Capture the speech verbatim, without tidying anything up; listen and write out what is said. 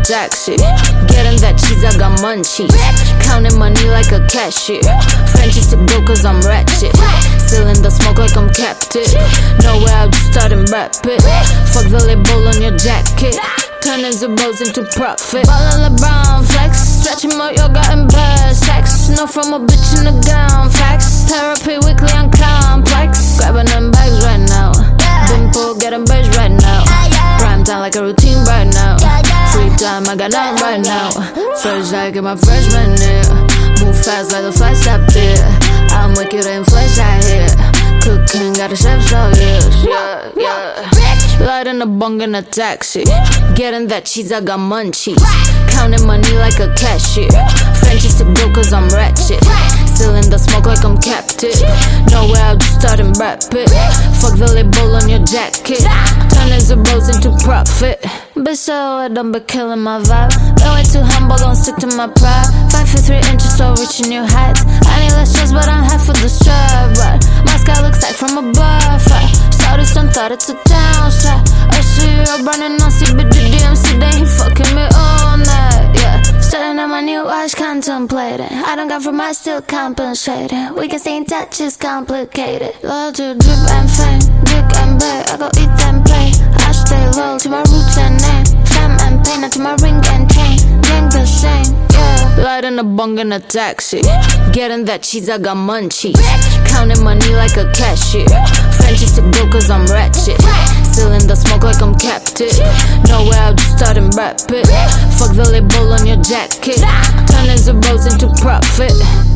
taxi. Getting that cheese, I got munchies. Counting money like a cashier. Frenchies to go cause I'm ratchet. Still in the smoke like I'm captive. Nowhere, I'll just start and rap it. Fuck the label on your jacket. Turning zeros into profit. Ballin' LeBron flex. Stretching out yoga and bad sex. No from a bitch in the gown. Facts. Therapy weekly on complex. Grabbing them bags right now. Dimple getting birds right now. Prime time like a routine right now. Free time, I got nothing right now. First like in my freshman year. Move fast like a flight stop there. I'm wicked and flesh out here. Cooking, got a chef's out here. Yeah, yeah. Lighting a bong in a taxi. Getting that cheese, I got munchies. Counting money like a cashier. Frenchies to go cause I'm ratchet. Still in the smoke like I'm captive. Nowhere, I'll just start and rap it. Fuck the label on your jacket. Turning zeros into profit. Bitch, so I don't be killing my vibe. Been way too humble, gon' stick to my pride. Five foot three inches, so reaching new heights. I need less stress, but I'm half of the strap. Right? My sky looks like from above. Right? Started some thought it's a downside. I see you running on C B D D M C, then he fucking me all night. Yeah, starting on my new watch, contemplating. I don't got from my still compensating. We can stay in touch, it's complicated. Love to drip and fame, dick and bait. I go eat and play. I stay low to my roots and name. Fam and pain, not to my ring and chain. Gang the same, yeah. Lighting a bong in a taxi. Getting that cheese, I got munchies. Counting money like a cashier. Frenchies to go cause I'm ratchet. Still in the smoke like I'm captive. Nowhere, I'll just start and rap it. Fuck the label on your jacket. Turning zeros into profit.